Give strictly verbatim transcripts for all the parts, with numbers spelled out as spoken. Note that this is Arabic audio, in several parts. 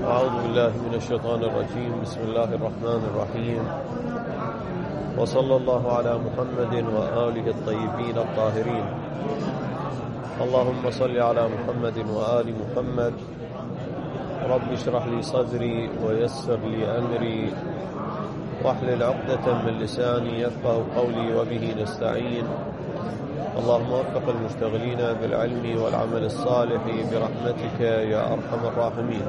أعوذ بالله من الشيطان الرجيم. بسم الله الرحمن الرحيم، وصلى الله على محمد وآله الطيبين الطاهرين. اللهم صل على محمد وآل محمد. رب اشرح لي صدري ويسر لي أمري واحلل عقدة من لساني يفقه قولي وبه نستعين. اللهم وفق المشتغلين بالعلم والعمل الصالح برحمتك يا أرحم الراحمين.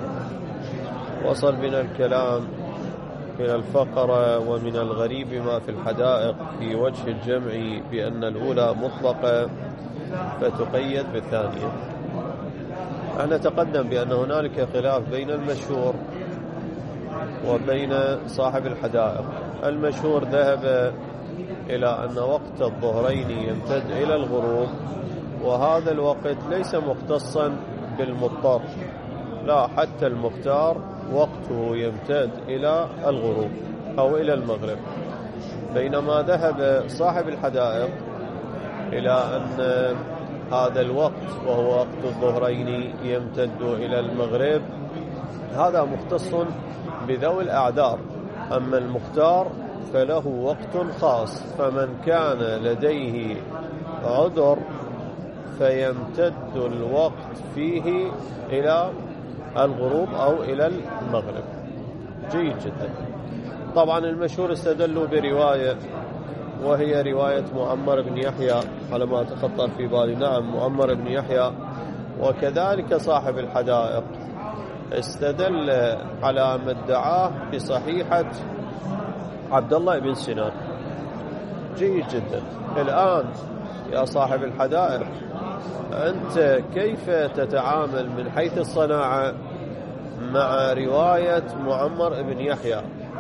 وصل بنا الكلام من الفقرة ومن الغريب ما في الحدائق في وجه الجمع بأن الأولى مطلقة فتقيد بالثانية. أنا تقدم بأن هنالك خلاف بين المشهور وبين صاحب الحدائق. المشهور ذهب إلى أن وقت الظهرين يمتد إلى الغروب، وهذا الوقت ليس مختصا بالمضطر، لا، حتى المختار وقته يمتد إلى الغروب أو إلى المغرب. بينما ذهب صاحب الحدائق إلى أن هذا الوقت وهو وقت الظهرين يمتد إلى المغرب، هذا مختص بذوي الأعذار. أما المختار فله وقت خاص، فمن كان لديه عذر فيمتد الوقت فيه إلى الغروب أو إلى المغرب. جيد جدا. طبعا المشهور استدلوا برواية، وهي رواية معمر بن يحيى على ما تخطر في بالي. نعم، معمر بن يحيى. وكذلك صاحب الحدائق استدل على ما ادعاه بصحيحة عبد الله بن سنان. جيد جدا. الآن يا صاحب الحدائق، أنت كيف تتعامل من حيث الصناعة مع رواية معمر بن يحيى،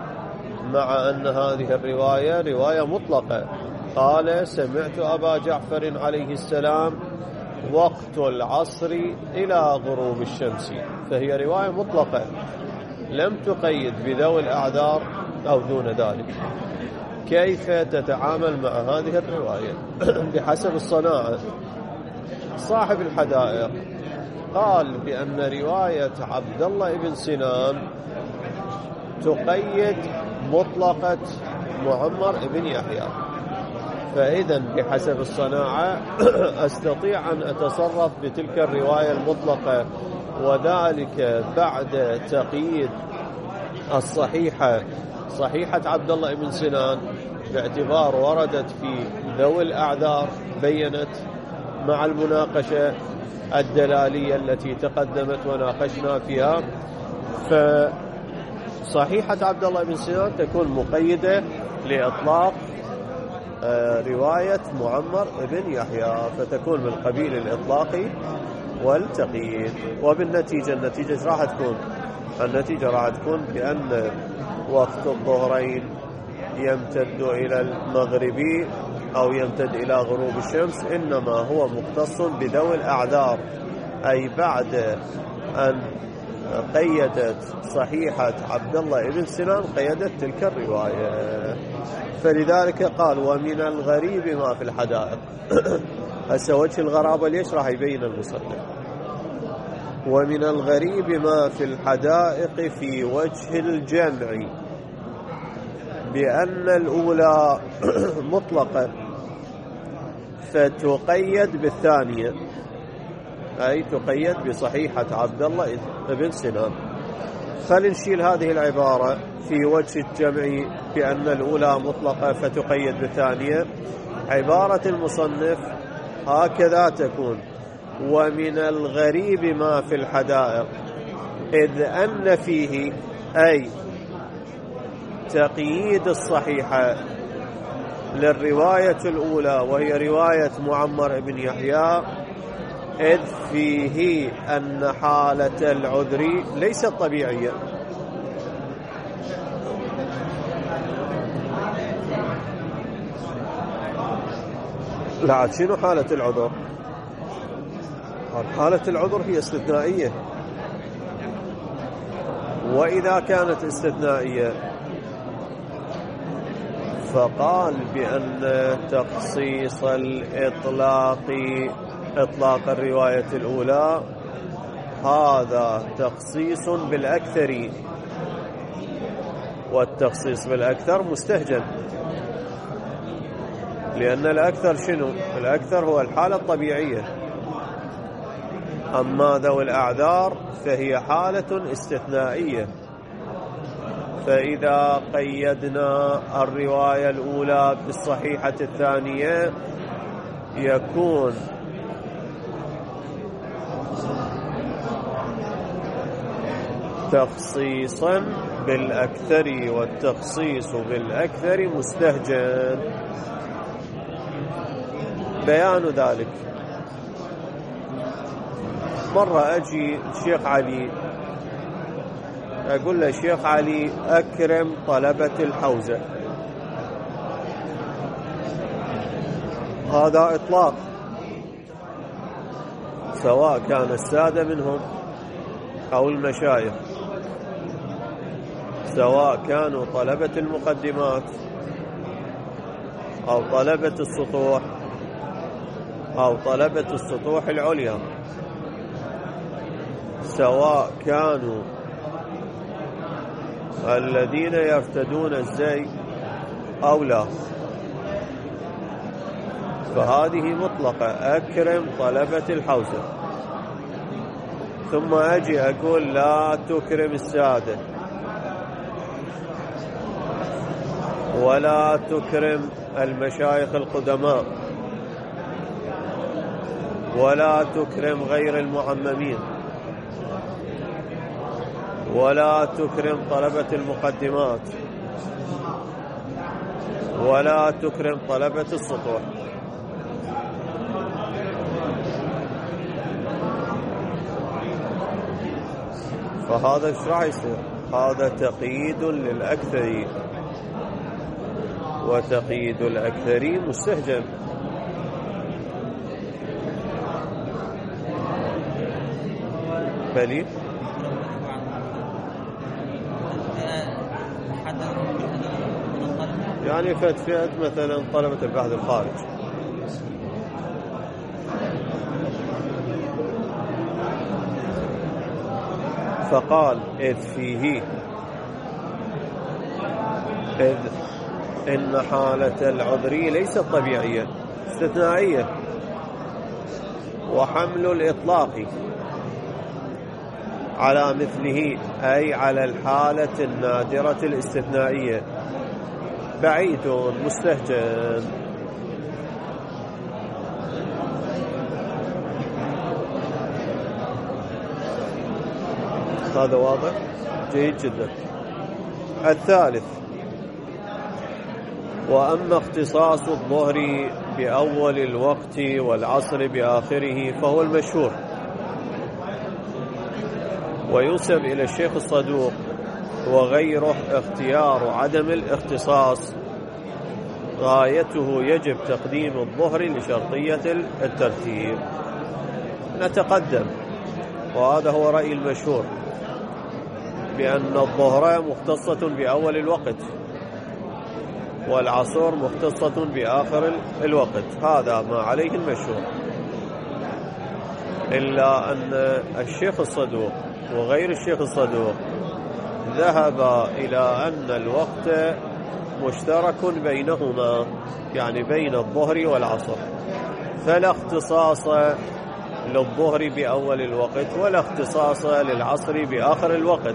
مع أن هذه الرواية رواية مطلقة؟ قال: سمعت أبا جعفر عليه السلام وقت العصر إلى غروب الشمس، فهي رواية مطلقة لم تقيد بذوي الأعذار أو دون ذلك. كيف تتعامل مع هذه الرواية؟ بحسب الصناعة. صاحب الحدائق قال بأن رواية عبد الله بن سنان تقيد مطلقة معمر بن يحيى، فإذا بحسب الصناعة أستطيع أن أتصرف بتلك الرواية المطلقة، وذلك بعد تقييد الصحيحة صحيحة عبد الله بن سنان، باعتبار وردت في ذوي الأعذار، بينت مع المناقشة الدلالية التي تقدمت وناقشنا فيها. فصحيحة عبد الله بن سنان تكون مقيدة لإطلاق رواية معمر بن يحيى، فتكون من قبيل الإطلاق والتقييد. وبالنتيجة النتيجة راح تكون النتيجة راح تكون بأن وقت الظهرين يمتد إلى المغرب أو يمتد إلى غروب الشمس، إنما هو مختص بذوي الأعذار، أي بعد أن قيدت صحيحة عبد الله بن سنان قيدت تلك الرواية. فلذلك قال: ومن الغريب ما في الحدائق. هسه وجه الغرابة ليش راح يبين المصنف؟ ومن الغريب ما في الحدائق في وجه الجمع بأن الأولى مطلقة فتقيد بالثانية، أي تقيد بصحيحة عبد الله بن سنان. فلنشيل هذه العبارة في وجه الجمع بأن الأولى مطلقة فتقيد بالثانية. عبارة المصنف هكذا تكون: ومن الغريب ما في الحدائق، إذ أن فيه أي تقييد الصحيحة للرواية الأولى وهي رواية معمر بن يحيى، إذ فيه أن حالة العذر ليست طبيعية. لا، شنو حالة العذر؟ حالة العذر هي استثنائية، وإذا كانت استثنائية فقال بأن تخصيص الإطلاق إطلاق الرواية الأولى هذا تخصيص بالأكثر، والتخصيص بالأكثر مستهجن، لأن الأكثر شنو؟ الأكثر هو الحالة الطبيعية، أما ذوي الأعذار فهي حالة استثنائية. فإذا قيدنا الرواية الأولى بالصحيحة الثانية يكون تخصيصا بالأكثر، والتخصيص بالأكثر مستهجن. بيان ذلك، مرة أجي الشيخ علي أقول له شيخ علي أكرم طلبة الحوزة، هذا إطلاق، سواء كان السادة منهم أو المشايخ، سواء كانوا طلبة المقدمات أو طلبة السطوح أو طلبة السطوح العليا، سواء كانوا الذين يرتدون الزي أو لا، فهذه مطلقة أكرم طلبة الحوزة. ثم أجي أقول لا تكرم السادة، ولا تكرم المشايخ القدماء، ولا تكرم غير المعممين، ولا تكرم طلبة المقدمات، ولا تكرم طلبة السطوح. فهذا ايش راح يصير؟ هذا تقييد للأكثر، وتقييد الأكثر مستهجن. بلي يعني فئة مثلا طلبة البحث الخارج، فقال إذ فيه إذ إن حالة العذر ليست طبيعية، استثنائية، وحمل الإطلاق على مثله أي على الحالة النادرة الاستثنائية بعيد مستهجن. هذا واضح جيد جدا. الثالث، وأما اختصاص الظهر بأول الوقت والعصر بآخره فهو المشهور، وينسب إلى الشيخ الصدوق وغيره اختيار عدم الاختصاص، غايته يجب تقديم الظهر لشرطية الترتيب. نتقدم، وهذا هو رأي المشهور، بأن الظهر مختصة بأول الوقت والعصر مختصة بآخر الوقت، هذا ما عليه المشهور. إلا أن الشيخ الصدوق وغير الشيخ الصدوق ذهب إلى أن الوقت مشترك بينهما، يعني بين الظهر والعصر، فلا اختصاص للظهر بأول الوقت ولا اختصاص للعصر بآخر الوقت.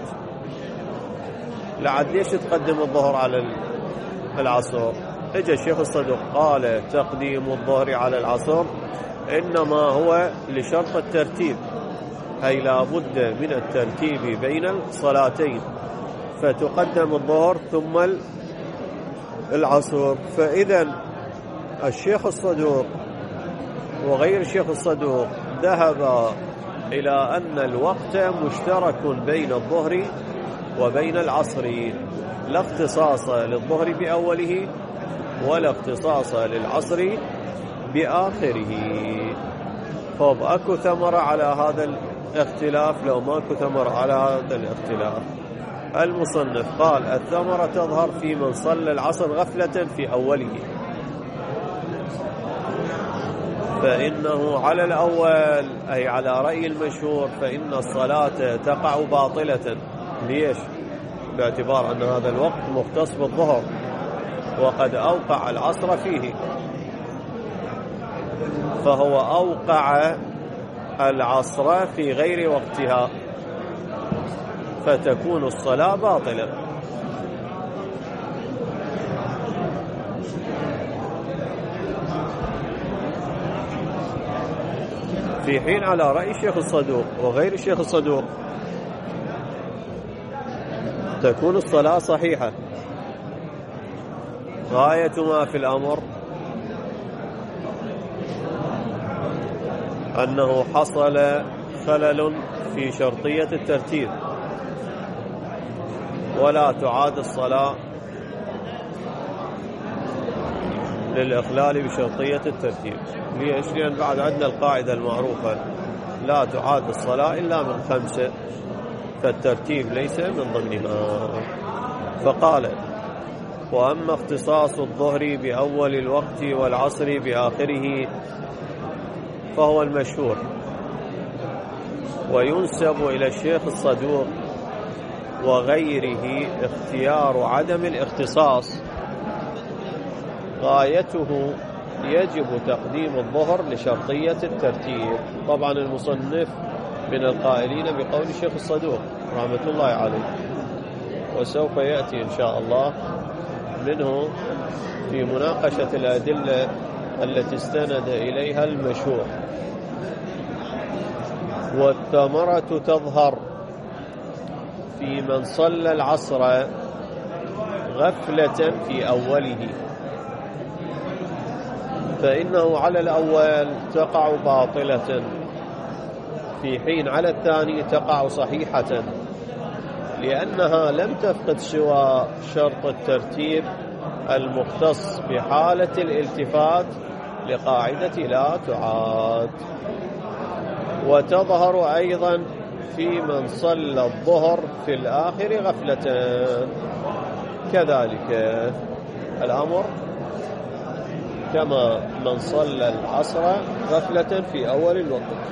لعد ليش تقدم الظهر على العصر؟ اجى الشيخ الصدوق قال تقديم الظهر على العصر إنما هو لشرط الترتيب، أي لا بد من الترتيب بين الصلاتين، فتقدم الظهر ثم العصر. فإذا الشيخ الصدوق وغير الشيخ الصدوق ذهب إلى أن الوقت مشترك بين الظهر وبين العصر، لا اختصاص للظهر بأوله ولا اختصاص للعصر بآخره. طب أكو ثمرة على هذا الاختلاف؟ لو ما أكو ثمرة على هذا الاختلاف، المصنف قال الثمرة تظهر في من صلى العصر غفلة في أوله، فإنه على الأول أي على رأي المشهور فإن الصلاة تقع باطلة. ليش؟ باعتبار أن هذا الوقت مختص بالظهر وقد أوقع العصر فيه، فهو أوقع العصر في غير وقتها، فتكون الصلاة باطلة. في حين على رأي الشيخ الصدوق وغير الشيخ الصدوق تكون الصلاة صحيحة. غاية ما في الأمر أنه حصل خلل في شرطية الترتيب، ولا تعاد الصلاة للإخلال بشرطية الترتيب. ليش؟ لأن بعد عندنا القاعدة المعروفة لا تعاد الصلاة إلا من خمسة، فالترتيب ليس من ضمنها. فقال: وأما اختصاص الظهر بأول الوقت والعصر بآخره فهو المشهور، وينسب إلى الشيخ الصدوق وغيره اختيار عدم الاختصاص. غايته يجب تقديم الظهر لشرطية الترتيب. طبعا المصنف من القائلين بقول الشيخ الصدوق رحمة الله عليه، وسوف يأتي إن شاء الله منه في مناقشة الأدلة التي استند إليها المشهور. والثمرة تظهر في من صلى العصر غفلة في أوله، فإنه على الأول تقع باطلة، في حين على الثاني تقع صحيحة، لأنها لم تفقد سوى شرط الترتيب المختص بحالة الالتفات لقاعدة لا تعاد. وتظهر أيضا في من صلى الظهر في الآخر غفلة، كذلك الأمر كما من صلى العصر غفلة في أول الوقت.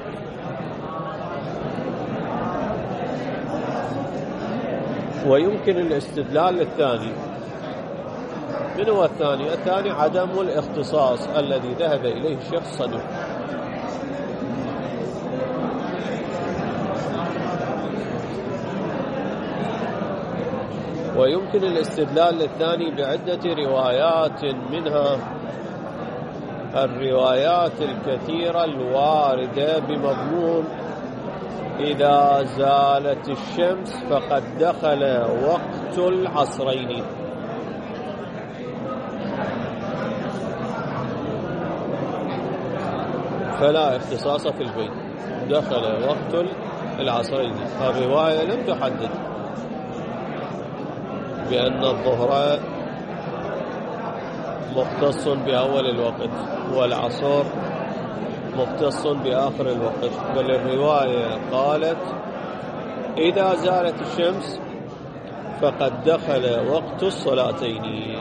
ويمكن الاستدلال للثاني. من هو الثاني؟ الثاني عدم الاختصاص الذي ذهب إليه الشيخ الصدوق. ويمكن الاستدلال للثاني بعدة روايات، منها الروايات الكثيرة الواردة بمضمون إذا زالت الشمس فقد دخل وقت العصرين. فلا اختصاص في البيت، دخل وقت العصرين. الرواية لم تحدد بأن الظهر مختص بأول الوقت والعصر مختص بآخر الوقت، بل الرواية قالت إذا زالت الشمس فقد دخل وقت الصلاتين،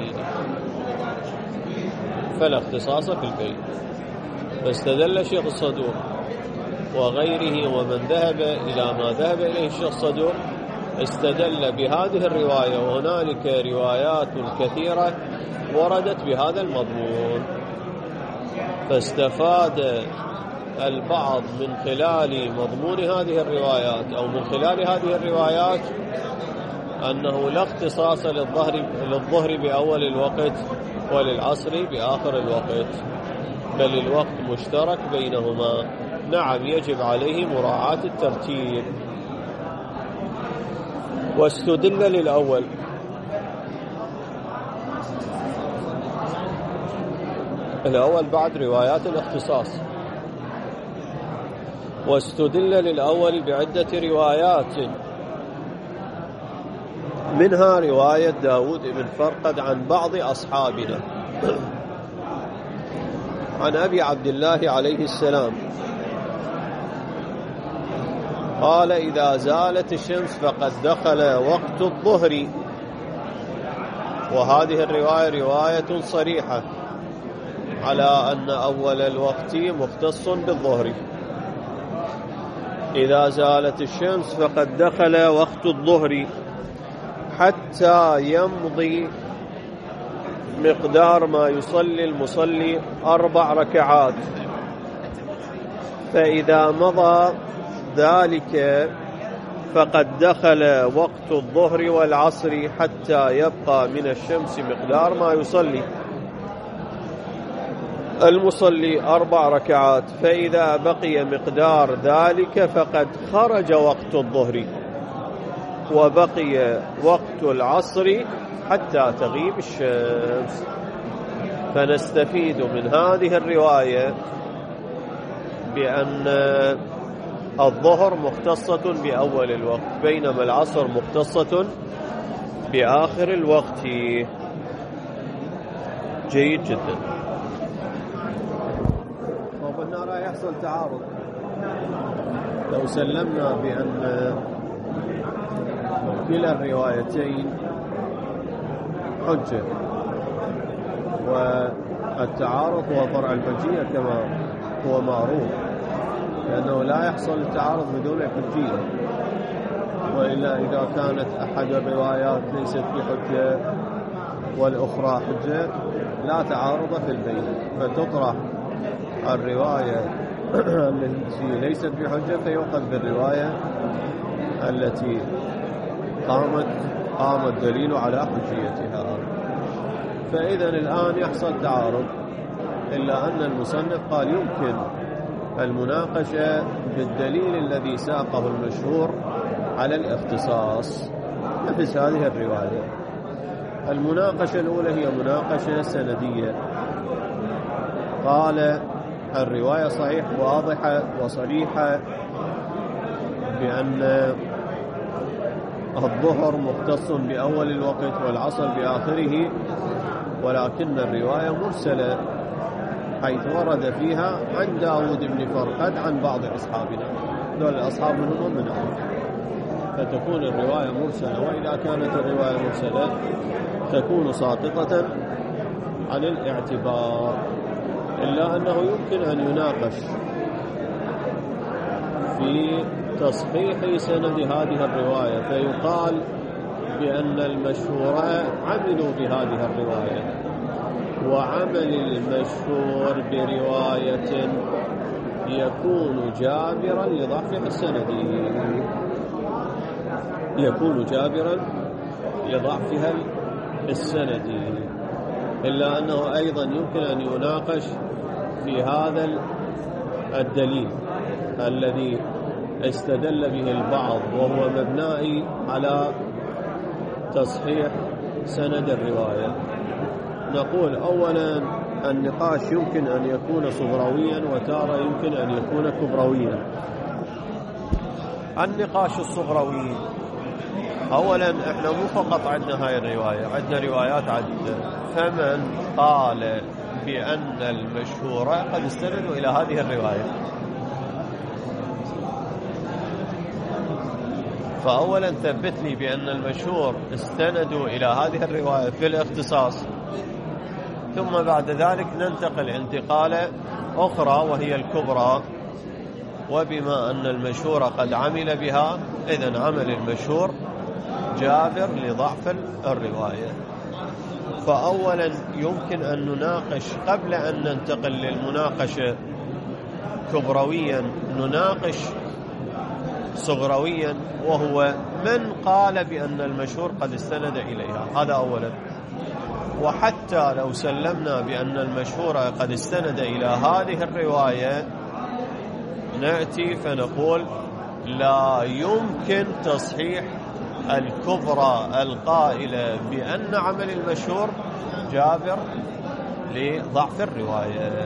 فلا اختصاص في البيت. فاستدل الشيخ الصدوق وغيره ومن ذهب إلى ما ذهب إليه الشيخ الصدوق استدل بهذه الرواية، وهنالك روايات كثيرة وردت بهذا المضمون. فاستفاد البعض من خلال مضمون هذه الروايات أو من خلال هذه الروايات أنه لا اختصاص للظهر للظهر بأول الوقت وللعصر بآخر الوقت، بل الوقت مشترك بينهما. نعم، يجب عليه مراعاة الترتيب. واستدل للأول الأول بعد روايات الاختصاص. واستدل للأول بعدة روايات، منها رواية داود بن فرقد عن بعض أصحابنا عن أبي عبد الله عليه السلام قال إذا زالت الشمس فقد دخل وقت الظهر. وهذه الرواية رواية صريحة على أن أول الوقت مختص بالظهر. إذا زالت الشمس فقد دخل وقت الظهر حتى يمضي مقدار ما يصلي المصلي أربع ركعات، فإذا مضى ذلك فقد دخل وقت الظهر والعصر حتى يبقى من الشمس مقدار ما يصلي المصلي أربع ركعات، فإذا بقي مقدار ذلك فقد خرج وقت الظهر وبقي وقت العصر حتى تغيب الشمس. فنستفيد من هذه الرواية بأن الظهر مختصة بأول الوقت، بينما العصر مختصة بآخر الوقت. جيد جدا. وقلنا راح يحصل تعارض لو سلمنا بأن كلا الروايتين حجة، والتعارض هو فرع الحجية كما هو معروف، لأنه لا يحصل التعارض بدون الحجية، وإلا إذا كانت أحد الروايات ليست بحجة والأخرى حجة لا تعارض في البين، فتطرح الرواية التي ليست بحجة فيؤخذ بالرواية التي قامت قام الدليل على حجيتها. فإذا الآن يحصل تعارض، إلا أن المصنف قال يمكن المناقشة بالدليل الذي ساقه المشهور على الاختصاص نفس هذه الرواية. المناقشة الأولى هي مناقشة سندية، قال الرواية صحيح واضحة وصريحة بأن الظهر مختص بأول الوقت والعصر بآخره، ولكن الرواية مرسلة حيث ورد فيها عن داود بن فرقد عن بعض أصحابنا، دول الأصحاب منهم من أول، فتكون الرواية مرسلة. وإذا كانت الرواية مرسلة تكون ساقطة عن الاعتبار، إلا أنه يمكن أن يناقش في تصحيح سند هذه الرواية، فيقال بأن المشهور عملوا بهذه الرواية، وعمل المشهور برواية يكون جابرا لضعفها السندي، يكون جابرا لضعفها السندي، إلا أنه أيضا يمكن أن يناقش في هذا الدليل الذي استدل به البعض وهو مبني على تصحيح سند الرواية. نقول أولا النقاش يمكن أن يكون صغرويا وتارة يمكن أن يكون كبرويا. النقاش الصغروي أولا احنا مو فقط عندنا هاي الرواية، عندنا روايات عدة، فمن قال بأن المشهورة قد استندوا إلى هذه الرواية. فأولا ثبت لي بأن المشهور استندوا إلى هذه الرواية في الاختصاص، ثم بعد ذلك ننتقل انتقالة أخرى وهي الكبرى، وبما أن المشهور قد عمل بها إذن عمل المشهور جابر لضعف الرواية. فأولا يمكن أن نناقش قبل أن ننتقل للمناقشة كبرويا، نناقش صغرويا، وهو من قال بأن المشهور قد استند إليها. هذا أولا. وحتى لو سلمنا بأن المشهور قد استند إلى هذه الرواية نأتي فنقول لا يمكن تصحيح الكبرى القائلة بأن عمل المشهور جابر لضعف الرواية.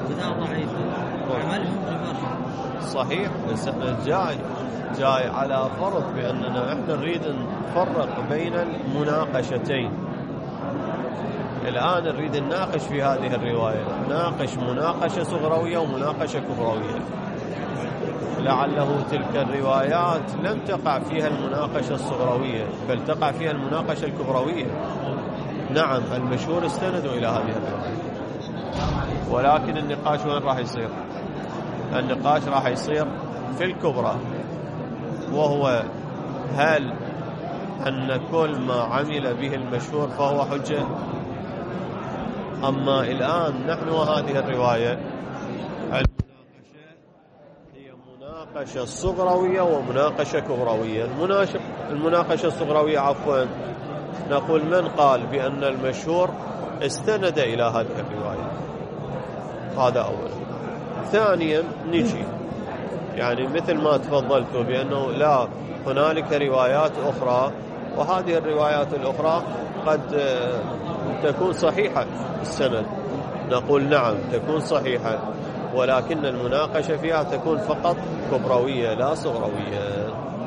إذا ضعيف عملهم رباح. صحيح، بس احنا جاي جاي على فرض بأننا احنا نريد نفرق بين المناقشتين. الآن نريد نناقش في هذه الرواية، ناقش مناقشة صغروية ومناقشة كبروية. لعله تلك الروايات لم تقع فيها المناقشة الصغروية بل تقع فيها المناقشة الكبروية. نعم، المشهور استندوا إلى هذه الرواية، ولكن النقاش وين راح يصير؟ النقاش راح يصير في الكبرى، وهو هل أن كل ما عمل به المشهور فهو حجة؟ أما الآن نحن وهذه الرواية المناقشة هي مناقشة صغروية ومناقشة كبروية. المناقشة الصغروية عفوا نقول من قال بأن المشهور استند إلى هذه الرواية، هذا أولا. ثانيا نجي يعني مثل ما تفضلت بأنه لا، هنالك روايات أخرى، وهذه الروايات الأخرى قد تكون صحيحة السند، نقول نعم تكون صحيحة، ولكن المناقشة فيها تكون فقط كبروية لا صغروية.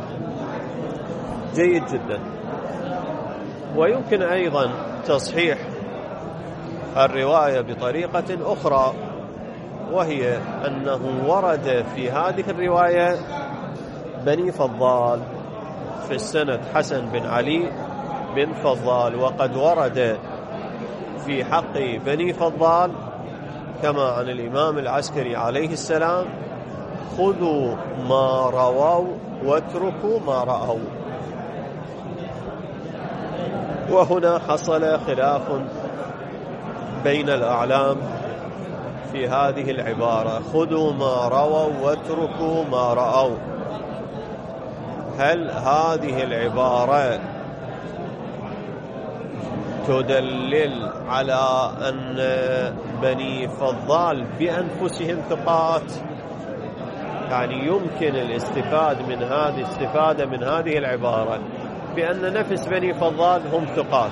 جيد جدا. ويمكن أيضا تصحيح الرواية بطريقة أخرى، وهي أنه ورد في هذه الرواية بني فضال في السند حسن بن علي بن فضال، وقد ورد في حق بني فضال كما عن الإمام العسكري عليه السلام: خذوا ما رووا واتركوا ما رأوا. وهنا حصل خلاف بين الأعلام في هذه العبارة: خذوا ما رووا واتركوا ما رأوا. هل هذه العبارة تدلل على أن بني فضال بأنفسهم ثقات؟ يعني يمكن الاستفاد من هذه الاستفادة من هذه العبارة بأن نفس بني فضال هم ثقات،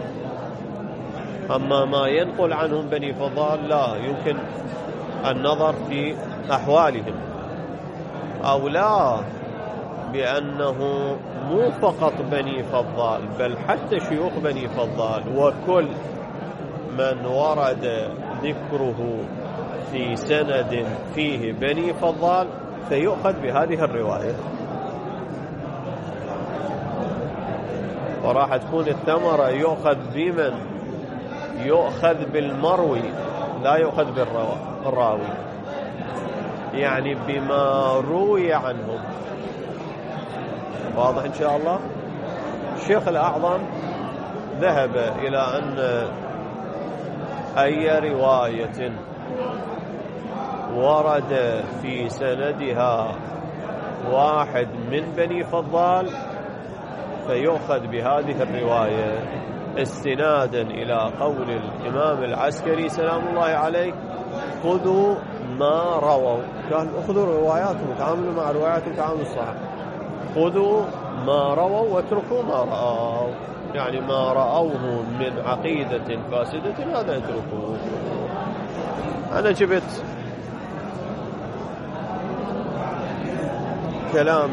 أما ما ينقل عنهم بني فضال لا، يمكن النظر في أحوالهم. أو لا، بأنه مو فقط بني فضال بل حتى شيوخ بني فضال، وكل من ورد ذكره في سند فيه بني فضال فيؤخذ بهذه الرواية، وراح تكون الثمرة يؤخذ بمن؟ يؤخذ بالمروي لا يؤخذ بالراوي، يعني بما روي عنهم. واضح إن شاء الله؟ الشيخ الأعظم ذهب إلى أن أي رواية ورد في سندها واحد من بني فضال فيؤخذ بهذه الرواية، استنادا إلى قول الإمام العسكري سلام الله عليه: خذوا ما رووا. كان أخذوا رواياتهم وتعاملوا مع رواياتهم تعامل الصحابة. خذوا ما رووا واتركوا ما رأوا، يعني ما رأوه من عقيدة فاسدة هذا يتركوه. أنا جبت كلام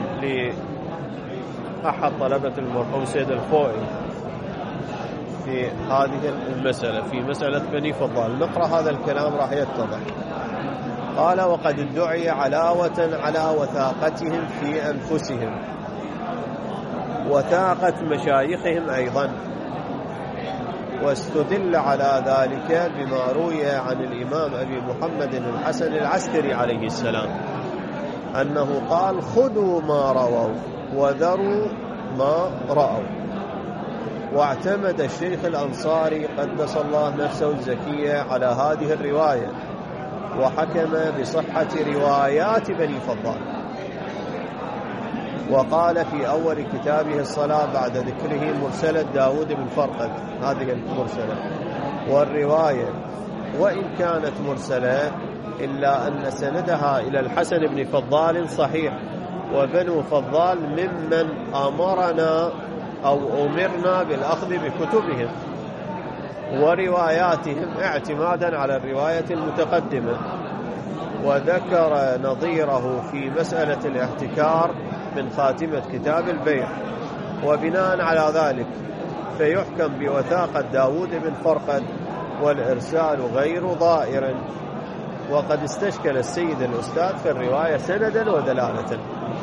لأحد طلبة المرحوم سيد الخوئي في هذه المسألة، في مسألة بني فضال. نقرأ هذا الكلام راح يتضح. قال: وقد ادعي علاوة على وثاقتهم في أنفسهم وثاقة مشايخهم أيضا، واستدل على ذلك بما روي عن الإمام أبي محمد الحسن العسكري عليه السلام أنه قال: خذوا ما رووا وذروا ما رأوا. واعتمد الشيخ الأنصاري قدس الله نفسه الزكية على هذه الرواية، وحكم بصحة روايات بني فضال، وقال في أول كتابه الصلاة بعد ذكره مرسلة داود بن فرقد، هذه المرسلة والرواية وإن كانت مرسلة إلا أن سندها إلى الحسن بن فضال صحيح، وبنو فضال ممن أمرنا أو أمرنا بالأخذ بكتبهم ورواياتهم اعتمادا على الرواية المتقدمة. وذكر نظيره في مسألة الاحتكار من خاتمة كتاب البيع، وبناء على ذلك فيحكم بوثاقة داود بن فرقد والإرسال غير ضائر. وقد استشكل السيد الأستاذ في الرواية سندا ودلالة.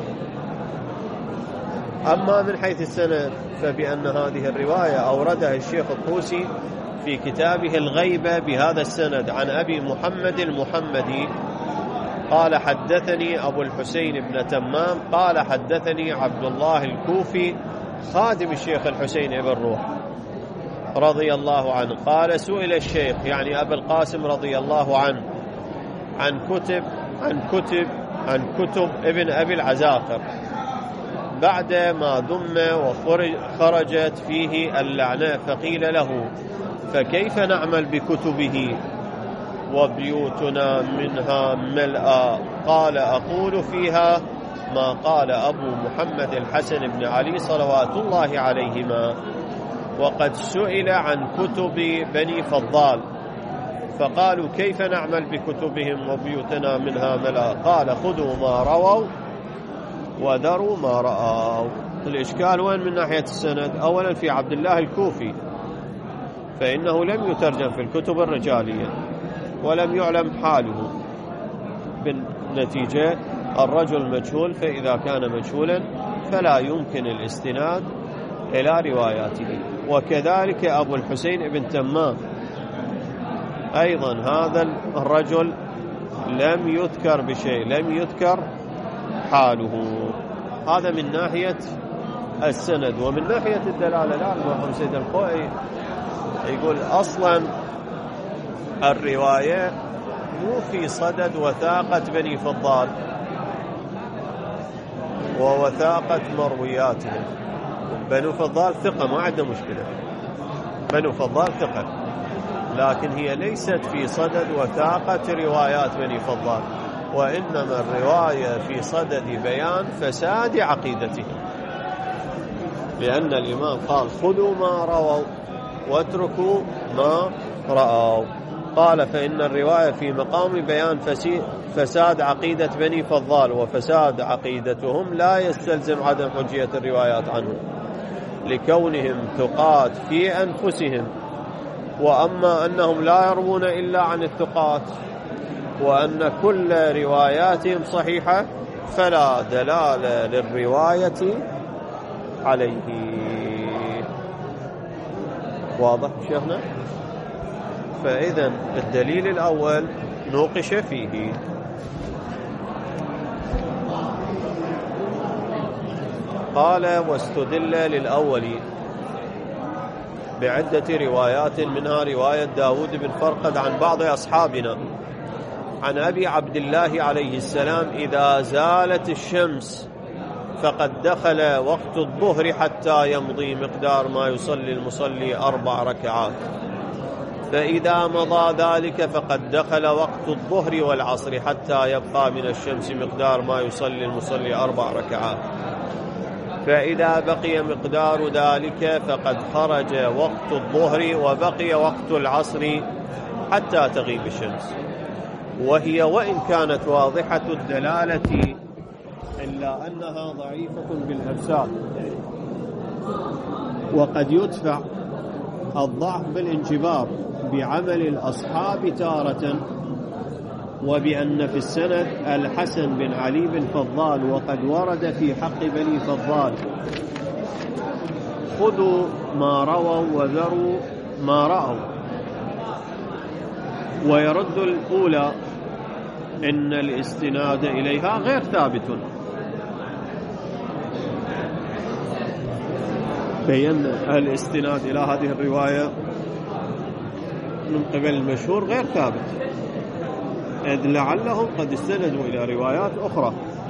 أما من حيث السند فبأن هذه الرواية أوردها الشيخ الطوسي في كتابه الغيبة بهذا السند عن أبي محمد المحمدي قال حدثني أبو الحسين بن تمام قال حدثني عبد الله الكوفي خادم الشيخ الحسين بن روح رضي الله عنه قال سئل الشيخ يعني أبو القاسم رضي الله عنه عن كتب عن كتب عن كتب ابن أبي العزاقر بعد ما ذم وخرجت فيه اللعنة، فقيل له فكيف نعمل بكتبه وبيوتنا منها ملأى؟ قال أقول فيها ما قال أبو محمد الحسن بن علي صلوات الله عليهما. وقد سئل عن كتب بني فضال فقالوا كيف نعمل بكتبهم وبيوتنا منها ملأى؟ قال خذوا ما رووا وذروا ما رأوا. الإشكال وين من ناحية السند؟ أولا في عبد الله الكوفي فإنه لم يترجم في الكتب الرجالية ولم يعلم حاله، بالنتيجة الرجل مجهول، فإذا كان مجهولا فلا يمكن الاستناد إلى رواياته. وكذلك أبو الحسين بن تمام أيضا هذا الرجل لم يذكر بشيء، لم يذكر حاله. هذا من ناحية السند. ومن ناحية الدلالة لا، المرحوم سيد الخوئي يقول أصلا الرواية مو في صدد وثاقة بني فضال ووثاقة مروياتهم. بنو فضال ثقة ما عنده مشكلة، بنو فضال ثقة، لكن هي ليست في صدد وثاقة روايات بني فضال، وإنما الرواية في صدد بيان فساد عقيدتهم، لأن الإمام قال خذوا ما رووا واتركوا ما رأوا. قال فإن الرواية في مقام بيان فساد عقيدة بني فضال، وفساد عقيدتهم لا يستلزم عدم حجية الروايات عنهم لكونهم ثقات في أنفسهم، وأما أنهم لا يروون إلا عن الثقات وأن كل رواياتهم صحيحة فلا دلالة للرواية عليه. واضح شيخنا؟ فإذا الدليل الأول نوقش فيه. قال واستدل للأول بعدة روايات منها رواية داود بن فرقد عن بعض أصحابنا عن أبي عبد الله عليه السلام إذا زالت الشمس فقد دخل وقت الظهر حتى يمضي مقدار ما يصلي المصلي أربع ركعات، فإذا مضى ذلك فقد دخل وقت الظهر والعصر حتى يبقى من الشمس مقدار ما يصلي المصلي أربع ركعات، فإذا بقي مقدار ذلك فقد خرج وقت الظهر وبقي وقت العصر حتى تغيب الشمس. وهي وإن كانت واضحة الدلالة إلا أنها ضعيفة بالإرسال، وقد يدفع الضعف بالانجبار بعمل الأصحاب تارة، وبأن في السند الحسن بن علي بن فضال، وقد ورد في حق بني فضال خذوا ما رووا وذروا ما رأوا. ويرد الأولى إن الاستناد إليها غير ثابت، بين الاستناد إلى هذه الرواية من قبل المشهور غير ثابت، إذ لعلهم قد استندوا إلى روايات أخرى.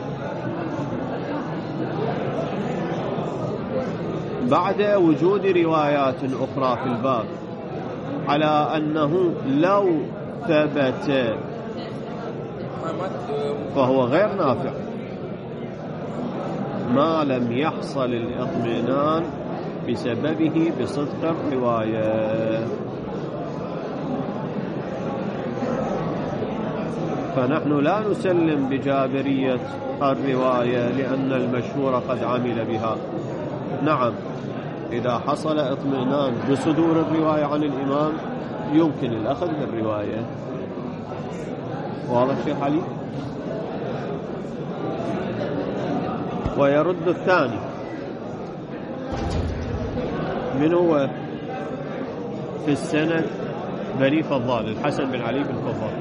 بعد وجود روايات أخرى في الباب على أنه لو ثبت فهو غير نافع ما لم يحصل الاطمئنان بسببه بصدق الرواية. فنحن لا نسلم بجابرية الرواية لأن المشهور قد عمل بها. نعم، إذا حصل اطمئنان بصدور الرواية عن الإمام يمكن الأخذ بالرواية. واضح شيخ علي؟ ويرد الثاني من هو في السند بني فضال، الحسن بن علي بن فضال.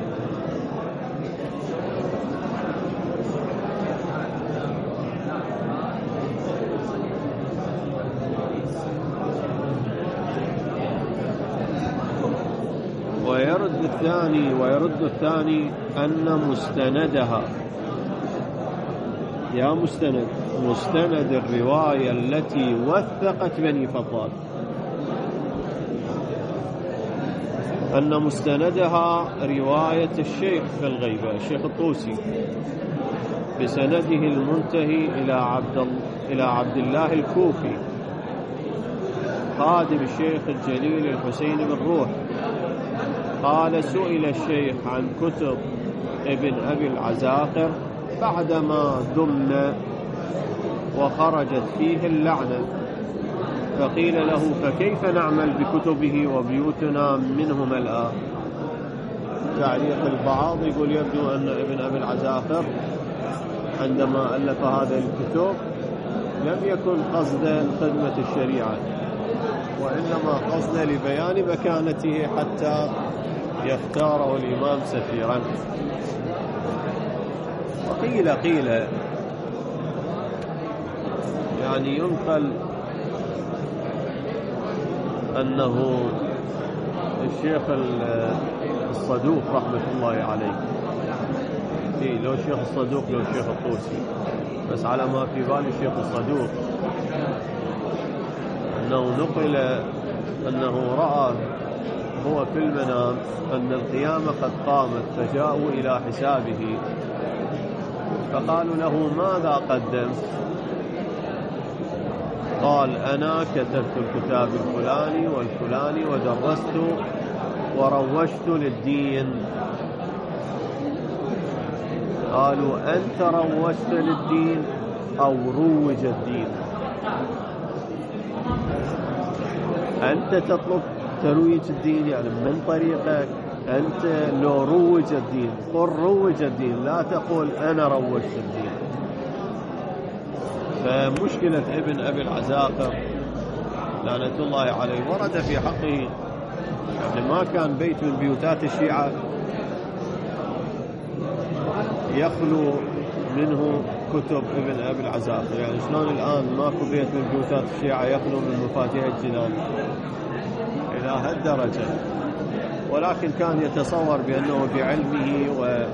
ويرد الثاني ويرد الثاني أن مستندها، يا مستند مستند الرواية التي وثقت بني فضال، أن مستندها رواية الشيخ في الغيبة الشيخ الطوسي بسنده المنتهي إلى عبد إلى عبد الله الكوفي خادم الشيخ الجليل الحسين بن روح. قال: سئل الشيخ عن كتب ابن أبي العزاقر بعدما ذم وخرجت فيه اللعنة، فقيل له: فكيف نعمل بكتبه وبيوتنا منه ملأى؟ تعليق البعض يقول: يبدو أن ابن أبي العزاقر عندما ألف هذه الكتب لم يكن قصد خدمة الشريعة، وإنما قصد لبيان مكانته حتى يختاره الإمام سفيرا. وقيل قيل يعني ينقل أنه الشيخ الصدوق رحمة الله عليه، إيه لو الشيخ الصدوق لو الشيخ الطوسي، بس على ما في بالي الشيخ الصدوق أنه نقل أنه رأى هو في المنام أن القيامة قد قامت، فجاءوا إلى حسابه فقالوا له: ماذا قدمت؟ قال: أنا كتبت الكتاب الفلاني والفلاني ودرست وروجت للدين. قالوا: أنت روجت للدين أو روج الدين؟ أنت تطلب ترويج الدين يعني من طريقك أنت، لو روج الدين قل روج الدين، لا تقول أنا روجت الدين. فمشكلة ابن أبي العزاقر لعنة الله عليه ورد في حقه يعني ما كان بيت من بيوتات الشيعة يخلو منه كتب ابن أبي العزاقر. يعني شلون الآن ماكو بيت من بيوتات الشيعة يخلو من مفاتيح الجنان إلى هالدرجة، ولكن كان يتصور بأنه بعلمه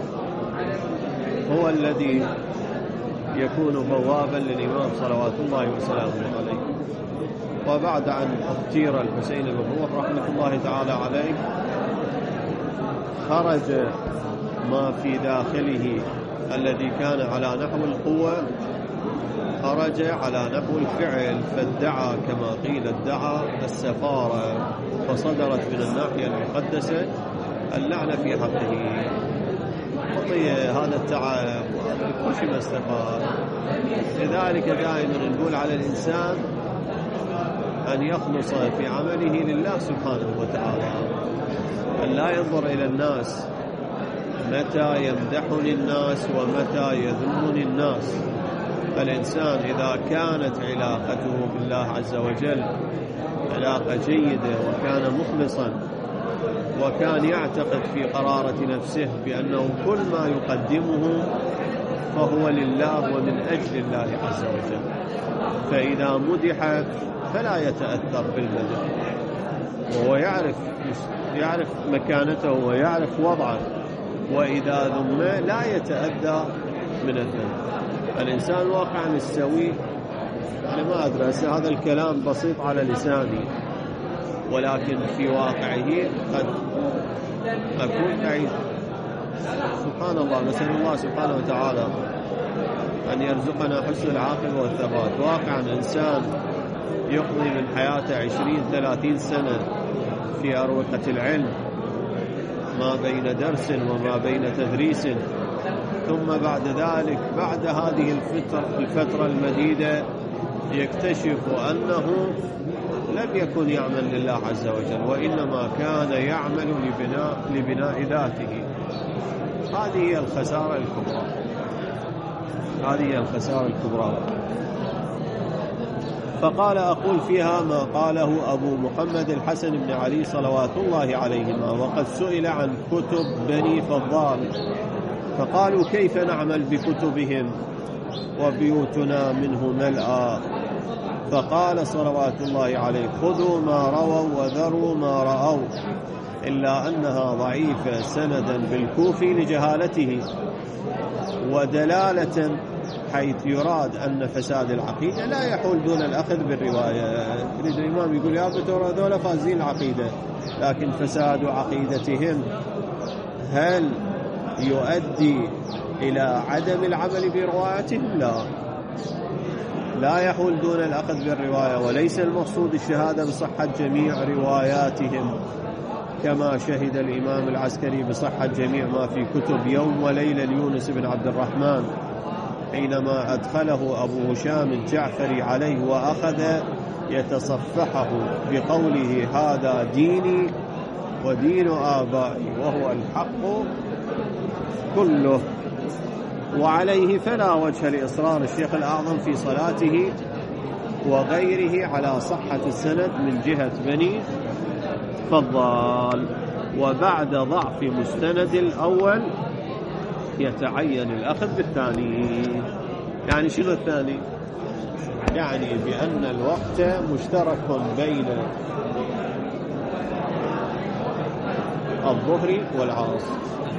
وهو الذي يكون بوابا للإمام صلوات الله وسلامه عليه. وبعد أن اختير الحسين بن روح رحمة الله تعالى عليه خرج ما في داخله الذي كان على نحو القوة، خرج على نحو الفعل، فادعى كما قيل ادعى السفارة، فصدرت من الناحية المقدسة اللعنة في حقه. خطية هذا التعب كل شيء ما استفاد. لذلك دائما نقول على الإنسان أن يخلص في عمله لله سبحانه وتعالى، أن لا ينظر إلى الناس متى يمدحني الناس ومتى يذمني الناس. فالإنسان إذا كانت علاقته بالله عز وجل علاقة جيدة وكان مخلصا وكان يعتقد في قرارة نفسه بأنه كل ما يقدمه فهو لله ومن أجل الله عز وجل، فإذا مدح فلا يتأثر بالمدح، وهو يعرف يعرف مكانته ويعرف وضعه، وإذا ذم لا يتأذى من الذنب. الإنسان واقعا السوي، أنا ما أدري هذا الكلام بسيط على لساني، ولكن في واقعه قد أكون أعيد. سبحان الله، نسأل الله سبحانه وتعالى أن يرزقنا حسن العاقبة والثبات. واقعا إنسان يقضي من حياته عشرين ثلاثين سنة في أروقة العلم ما بين درس وما بين تدريس، ثم بعد ذلك بعد هذه الفترة, الفترة المديدة يكتشف أنه لم يكن يعمل لله عز وجل، وإنما كان يعمل لبناء, لبناء ذاته. هذه هي الخسارة الكبرى، هذه هي الخسارة الكبرى. فقال: أقول فيها ما قاله أبو محمد الحسن بن علي صلوات الله عليهما، وقد سئل عن كتب بني فضال فقالوا: كيف نعمل بكتبهم وبيوتنا منه ملأى؟ فقال صلوات الله عليه: خذوا ما رووا وذروا ما رأوا، إلا أنها ضعيفة سندا بالكوفي لجهالته، ودلالة حيث يراد أن فساد العقيدة لا يحول دون الأخذ بالرواية. يريد الإمام يقول: يا بتور هذول فازين العقيدة، لكن فساد عقيدتهم هل يؤدي إلى عدم العمل بروايتهم؟ لا، لا يحول دون الأخذ بالرواية. وليس المقصود الشهادة بصحة جميع رواياتهم، كما شهد الإمام العسكري بصحة جميع ما في كتب يوم وليلة ليونس بن عبد الرحمن حينما أدخله أبو هشام الجعفري عليه وأخذ يتصفحه بقوله: هذا ديني ودين آبائي وهو الحق كله. وعليه فلا وجه لإصرار الشيخ الأعظم في صلاته وغيره على صحة السند من جهة بني فضال. وبعد ضعف مستند الأول يتعين الأخذ بالثاني. يعني شنو الثاني؟ يعني بأن الوقت مشترك بين الظهر والعصر،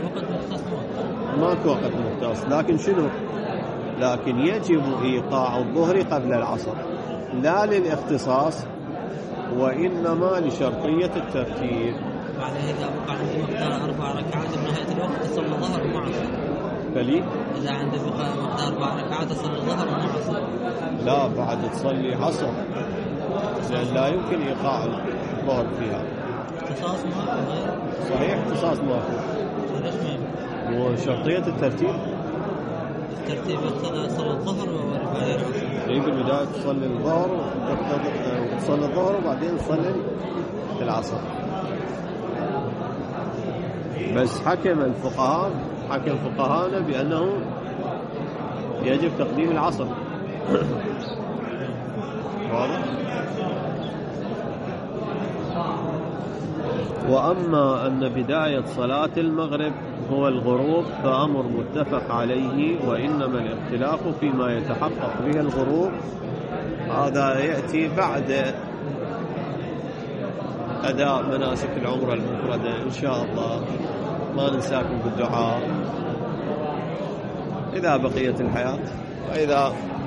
ماكو وقت مختص، لكن شنو؟ لكن يجب إيقاع الظهر قبل العصر، لا للاختصاص وإنما لشرطية الترتيب. بعد إذا بقى عندي مقدار أربع ركعات بنهاية الوقت أصلي الظهر ومع عصر. فلي؟ إذا عندي بقى مقدار أربع ركعات أصلي الظهر ومع عصر. لا، بعد تصلي عصر، لأن لا يمكن إيقاع الظهر فيها. اختصاص ماكو. صحيح، اختصاص ماكو. ليش ما يمكن؟ وشرطية الترتيب؟ الترتيب يقتضي أصلي الظهر وبعدين عصر. إيه، بالبداية تصلي الظهر وتصلي الظهر وبعدين تصلي العصر. بس حكم الفقهاء حكم فقهاءنا بأنه يجب تقديم العصر. واضح؟ وأما أن بداية صلاة المغرب هو الغروب فأمر متفق عليه، وإنما الاختلاف فيما يتحقق به الغروب. هذا يأتي بعد أداء مناسك العمرة المفردة إن شاء الله. ما ننساكم بالدعاء إذا بقيت الحياة، وإذا